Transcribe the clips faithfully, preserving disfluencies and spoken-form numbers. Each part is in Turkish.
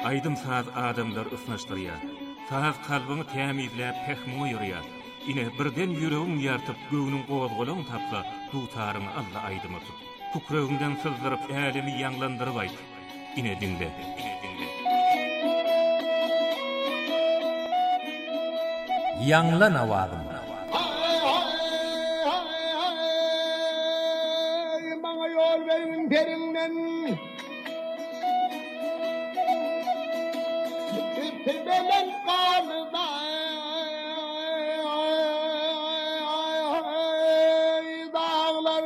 Aydym saz adamlar ısnaşdyrýar. Saz kalbyny tämizläp pehme ýürýär. Ine birden ýüregiň ýartyp göwnüň gowazgalagyny tapsa, dutaryny Allah aydyma tut. Tukragyndan sızdyryp älemi ýanglandyryp aýt. Ine diňle, ine diňle. Ýanglan awazym. Bana yol verin perinden. Tebelen kalda. Dağlar.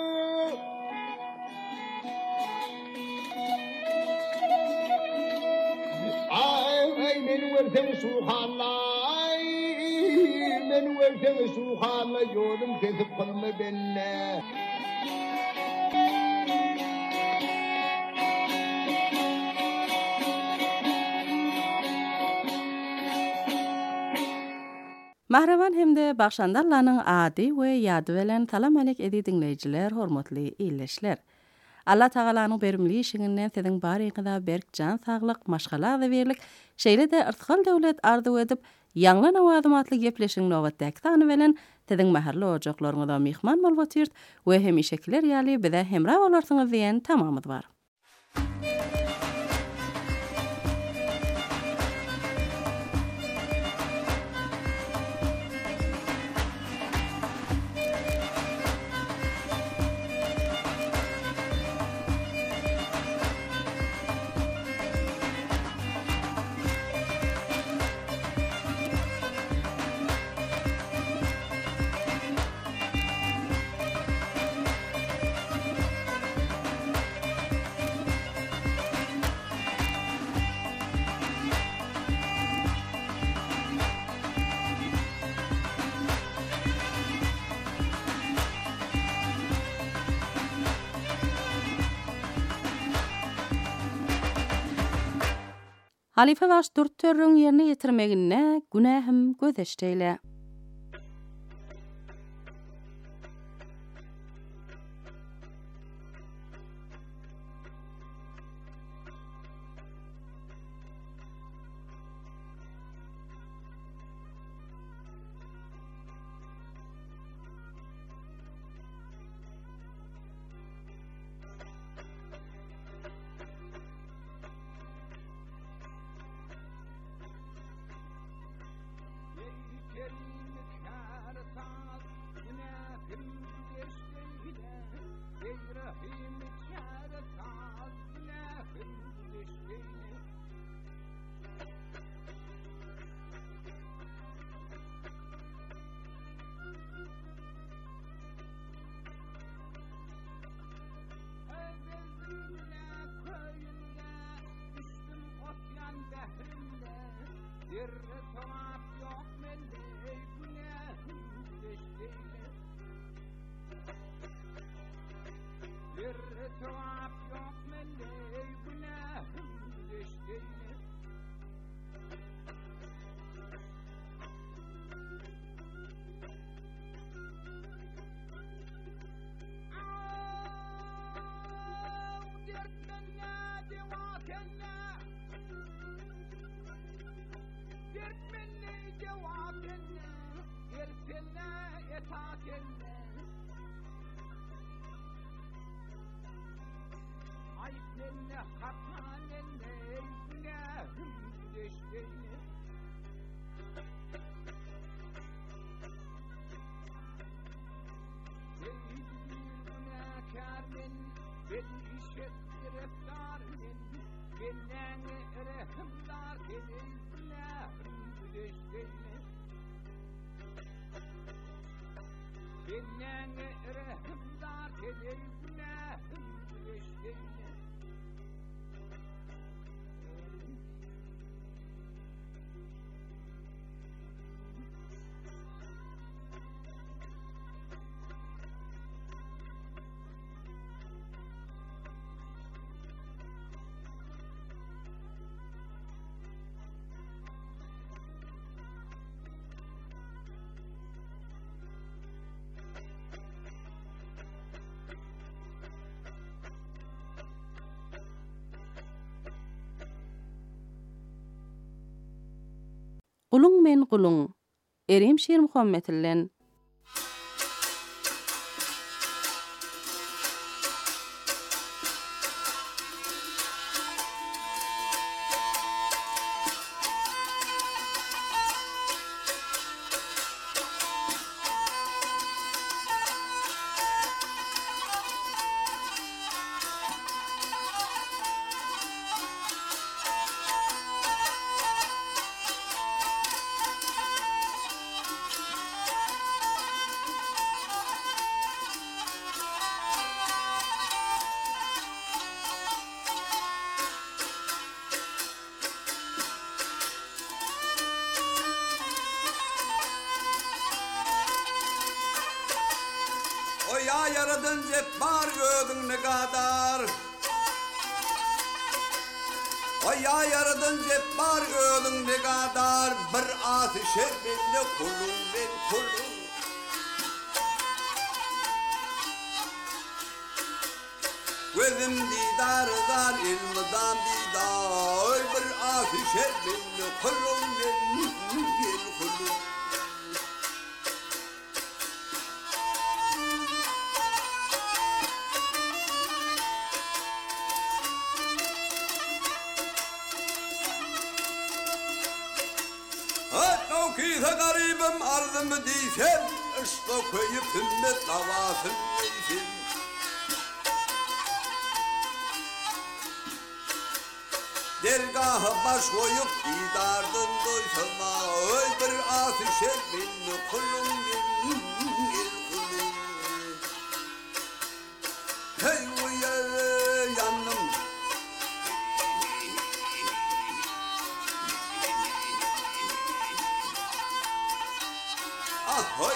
Ay men versen suhanlay. Men versen suhanlay yolum kesip kalma benne. Mahravan hemde Bakşandarlanyň ady we ýady bilen salam alek edi dinleýijiler, hormatly ýyleşler. Allah Tagalanyň berimli işiňinden siziň baryňyza berk jan saglyk, maşgala we berlik, şeýle de irtikal döwlet arzu edip, ýanglan awazym atly gepleşiň nowatdaky sany bilen siziň maherli ojaklaryňyza mihman bolýar we hemişekiler ýaly bize hemra bolarsyňyz diýen tamamyz bar. Halife baş dört törrüň ýerine ýetirmegine günähim gözeşdeýle. Kulun men kulun. Erim Şir Muhammetillen. Ya yaradın cebbar göğün ne kadar. Ay ya yaradın cebbar göğün ne kadar. Bir atışer benle kulum ben kulum. Gözüm didardan ilmdan didar. Bir atışer benle kulum ben kulum. Kıysa garibim arzımı değilsen, işte koyup ümmet davasın neysin? Dergahı baş koyup didardın doysama, öy bir atışer minni kulum minni kulum. Hey uya yanım. Ahoy!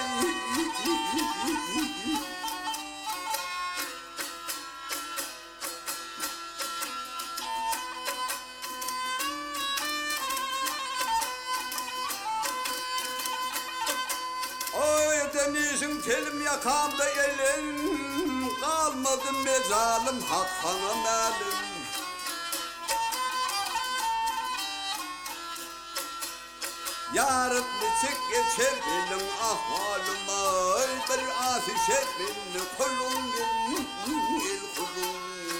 Oy denizin telim yakamda elin, kalmadı mezalım hakkana malum. Yarın çek geçer benim ahvalıma, bir atışer beni kulum benim kulum.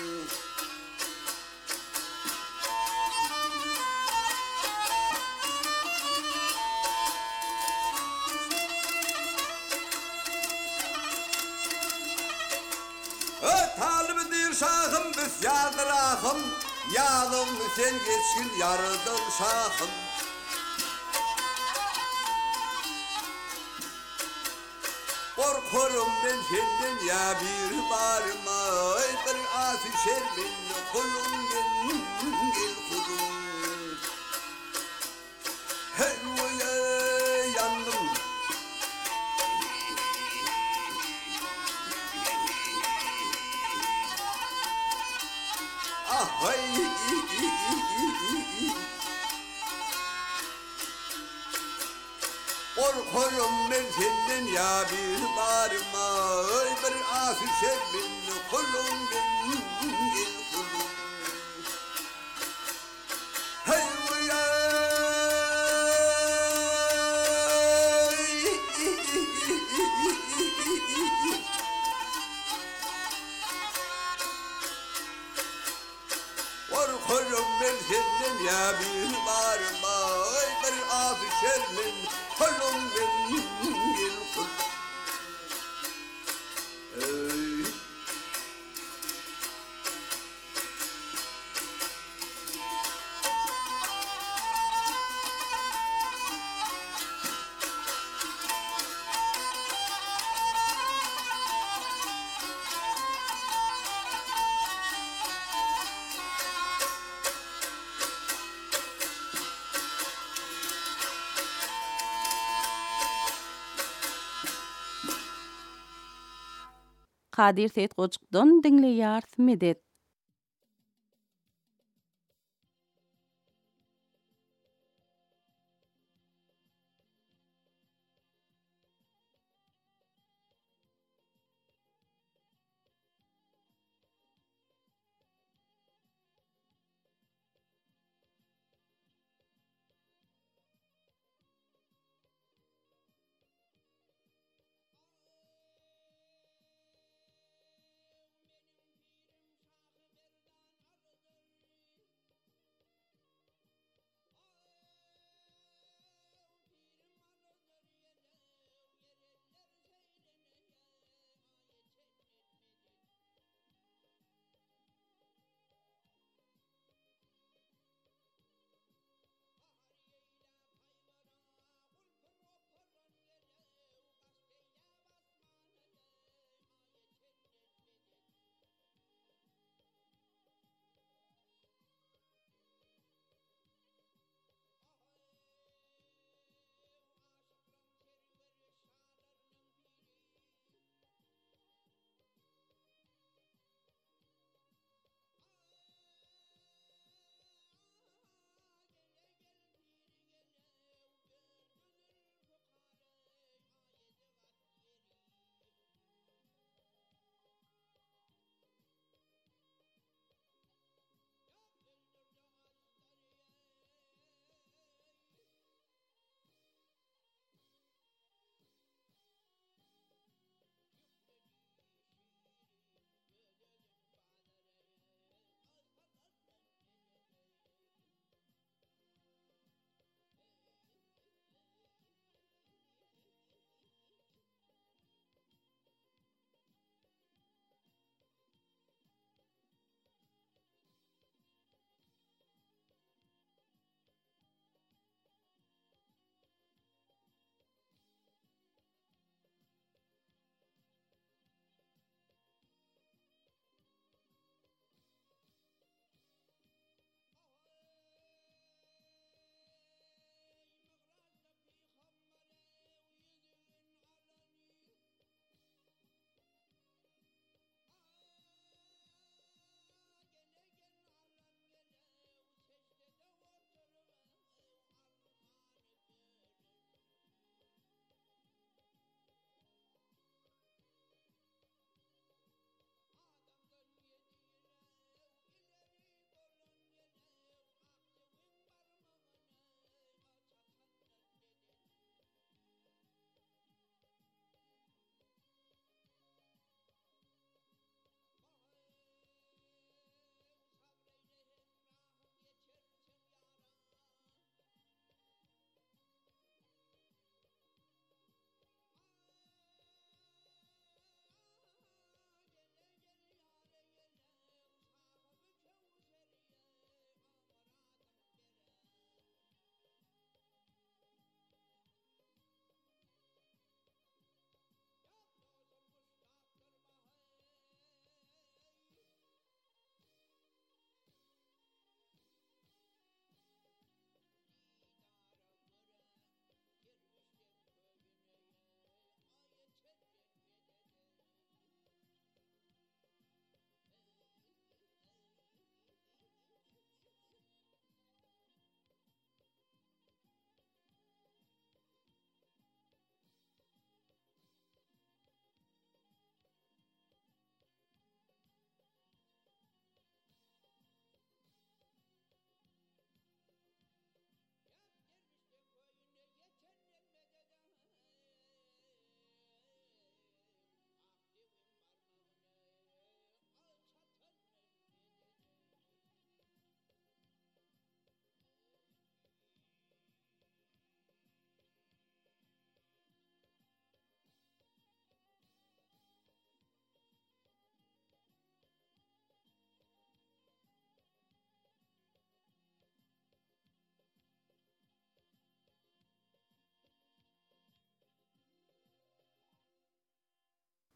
Talib dir şahım biz yardır ahım, yağdım sen geçkin yarıdın şahım. Korkurum ben senden ya bir barıma, bir atışer beni kulum gel kulum. Hey uya yandım. Ahoy! Korkuyorum ben senden ya bir barıma, bir atışer beni kulum gel kulum. Hey uya! Korkuyorum ben senden ya bir barıma, bir atışer beni kulum gel kulum. Hey. Kadir Seyit Gocuk'dan dinleýär Medet.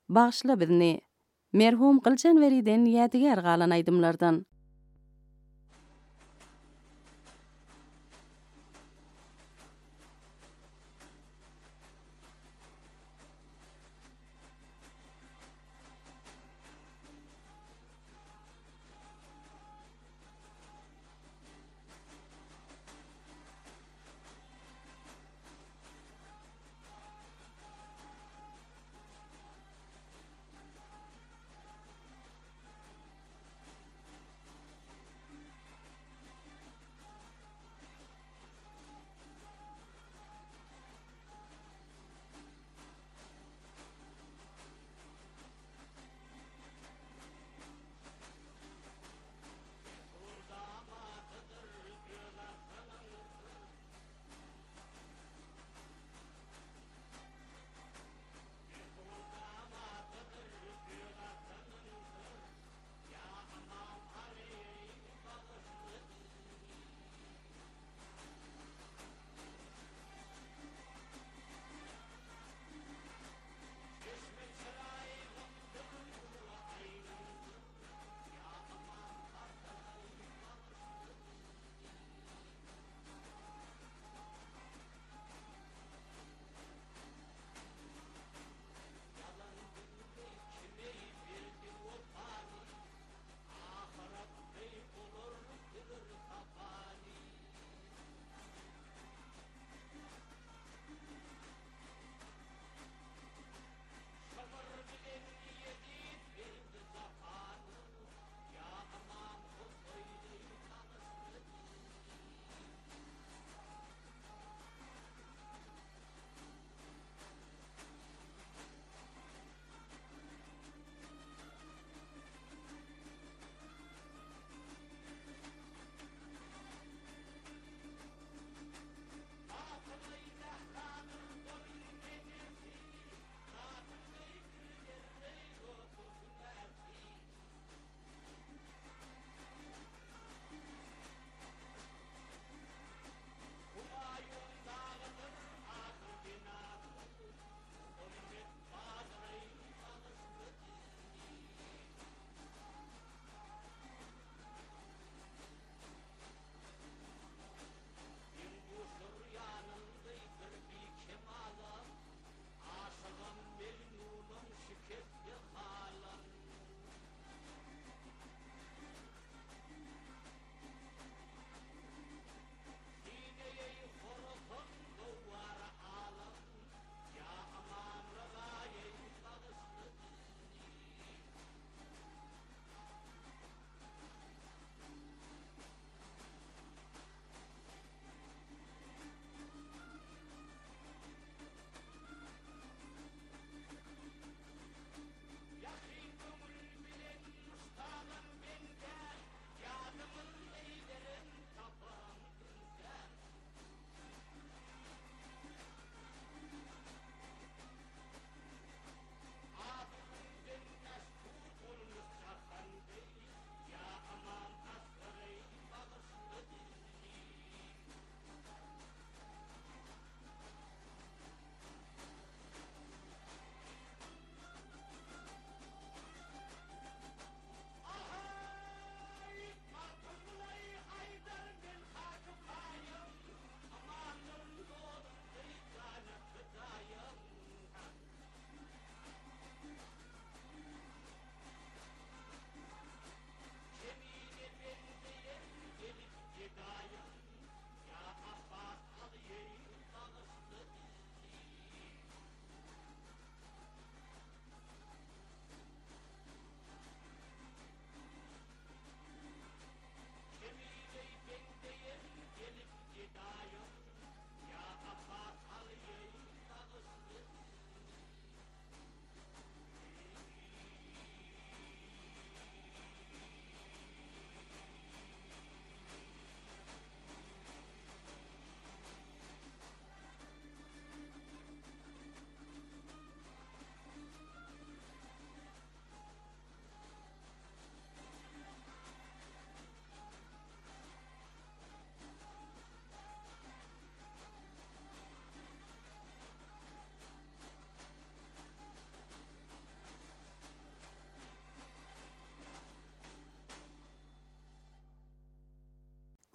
Bağışla bizni. Merhum Gılcan Veriden ýadigar galan aýdymlardan.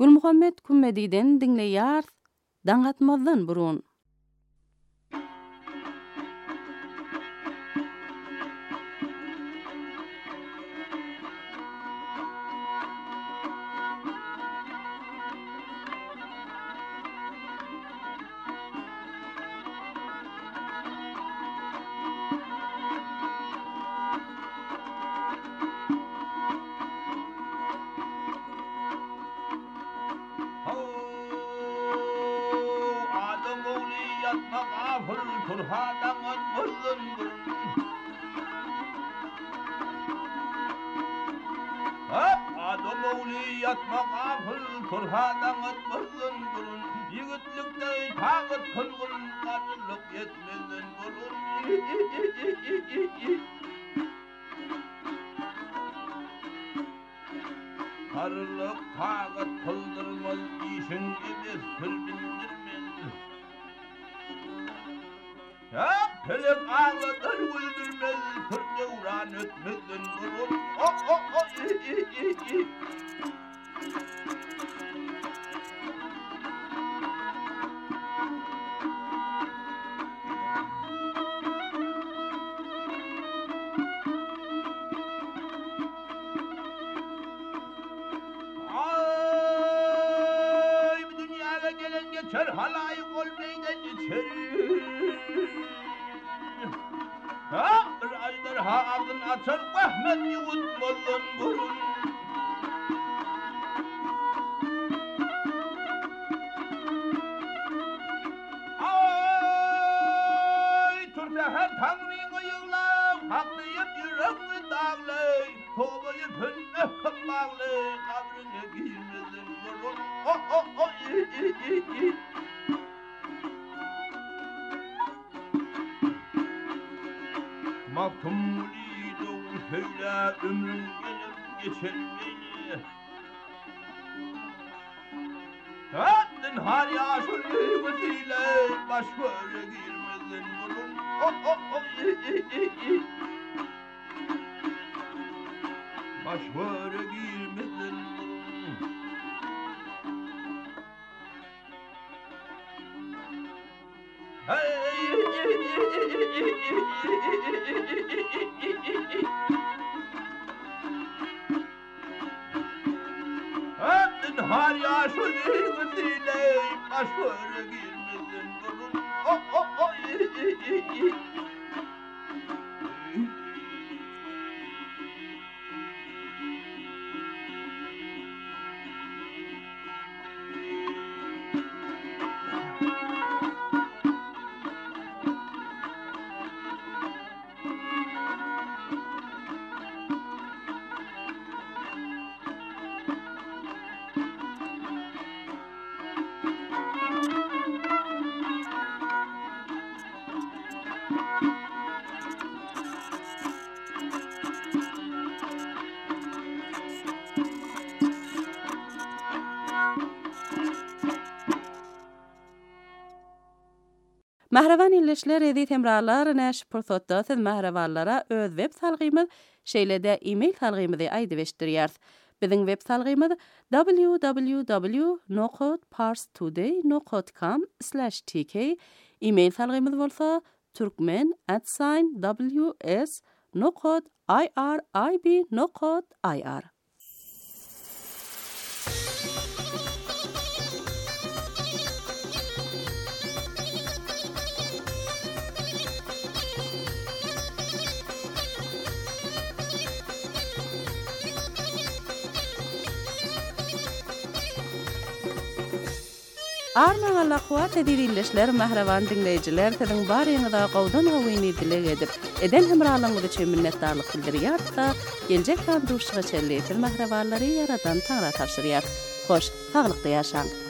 Gülmuhammed Kummedi'den dinleýär. Daňatmazdan burun. Karılık tağıt kıldırmaz işin edes tül bildirmez. Ya pelek ağlatır güldürmez, türde uğran ötmezden vurur. Oh oh oh i i i i. Geçer halayık olmaydan geçer. Ha, bir aydır ha ağzın açar, Ahmet yutmazdan burun. Ay, türtehe Tanrı'yı yığlam, haklıyıp yüreğini dağlay, tobayı pönne kıllağlay, kabrine girmezden burun. Oh oh oh i i i i. Maktumliydim söyle ömrüm gelip geçer beni. Haddin har yaşır yığısıyla baş böyle girmezden bulun. Oh oh oh i i i i. Baş böyle girmezden bulun. Hey Haddin har yaşır yığısıyla baş böyle girmezden bulun. Oh oh oh i i i i. Mahravan illeşler edi temralar näş pursatda siz mahravallara öz web salgymyz şeýlede e-mail salgymyzy aýdyp eşdirýär. Biziň web salgymyz w w w nokta parstoday nokta com slash t k. E-mail salgymyz bolsa turkmen at w s nokta i r i b nokta i r. Arna Allah kuat edilişler mahravan dinleyijiler siziň baryňyza gowdan hawyny dileg edip eden hemralygyňyzy üçin minnetdarlyk bildirýär-da geljek kan durşyga çelleýär mahrawanlary yaradan taňra tapşyrýar. Hoş, saglyklykda ýaşaň.